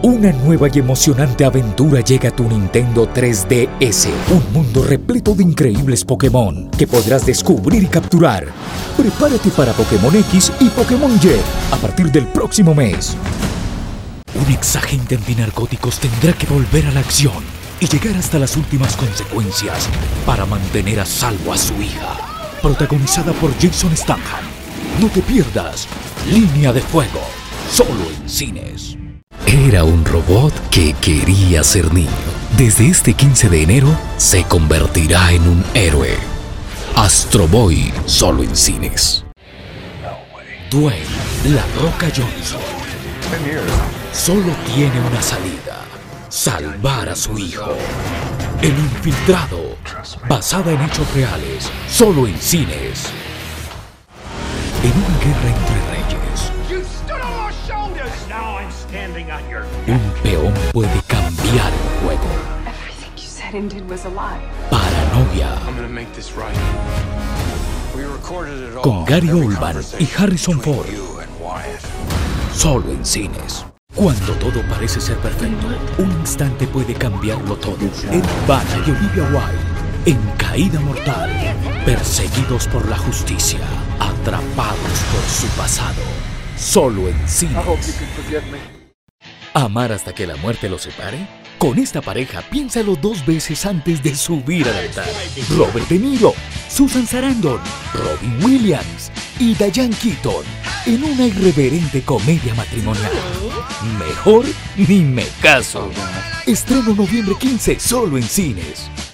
Una nueva y emocionante aventura llega a tu Nintendo 3DS. Un mundo repleto de increíbles Pokémon que podrás descubrir y capturar. Prepárate para Pokémon X y Pokémon Y a partir del próximo mes. Un exagente antinarcóticos tendrá que volver a la acción y llegar hasta las últimas consecuencias para mantener a salvo a su hija. Protagonizada por Jason Statham. No te pierdas Línea de Fuego, solo en cines. Era un robot que quería ser niño. Desde este 15 de enero se convertirá en un héroe. Astro Boy, solo en cines. Dwayne La Roca Johnson solo tiene una salida: salvar a su hijo. El Infiltrado, basada en hechos reales, solo en cines. En una guerra entre reyes, un peón puede cambiar el juego. Paranoia, con Gary Oldman y Harrison Ford, solo en cines. Cuando todo parece ser perfecto, un instante puede cambiarlo todo. Eric Bana y Olivia Wilde, en Caída Mortal, perseguidos por la justicia, atrapados por su pasado, solo en cines. ¿Amar hasta que la muerte los separe? Con esta pareja, piénsalo 2 veces antes de subir al altar. Robert De Niro, Susan Sarandon, Robin Williams y Diane Keaton en una irreverente comedia matrimonial. Mejor ni me caso. Estreno noviembre 15, solo en cines.